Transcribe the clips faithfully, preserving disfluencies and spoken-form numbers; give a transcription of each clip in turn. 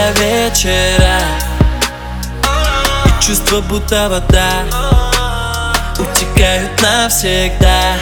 до вечера, и чувства будто вода утекают навсегда.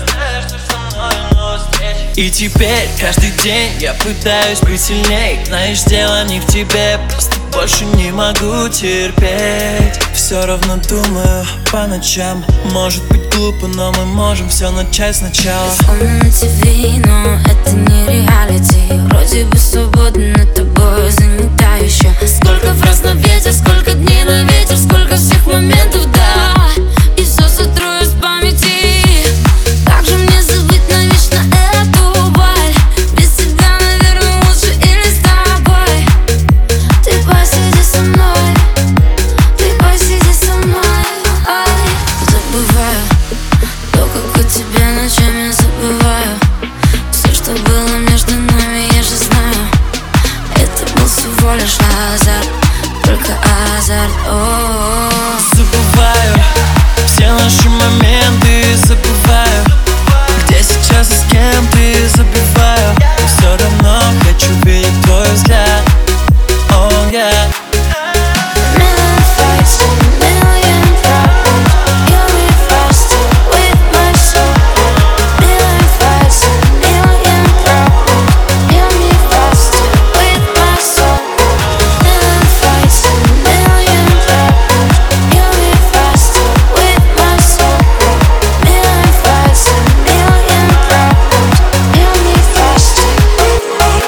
И теперь каждый день я пытаюсь быть сильней. Знаешь, дело не в тебе, просто больше не могу терпеть. Все равно думаю по ночам. Может быть глупо, но мы можем все начать сначала. Словно на ТВ, но это не реалити. Вроде бы свободна, но тобой занята еще. Сколько фраз на ветер, сколько дней на ветер, сколько всех моментов, да. И все сотру из памяти. Как же мне забыть навечно эту боль? Без тебя, наверное, лучше или с тобой. Ты посиди со мной, ты посиди со мной. Ай, забываю то, как у тебя ночами забываю. Все, что было между нами, я же знаю. Это был всего лишь азарт, только азарт. О-о-о. Забываю все наши моменты, забываю, где сейчас и с кем ты, забиваю. Но все равно хочу видеть твой взгляд. Oh yeah. Million fights, million problems. You'll be faster with my soul. Million fights, million problems. You'll be faster with my soul. Million fights, million problems. You'll be faster with my soul. Million fights, million problems. You'll be faster with my soul.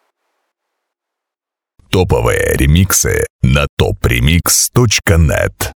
Топовые ремиксы на топ ремикс точка нет.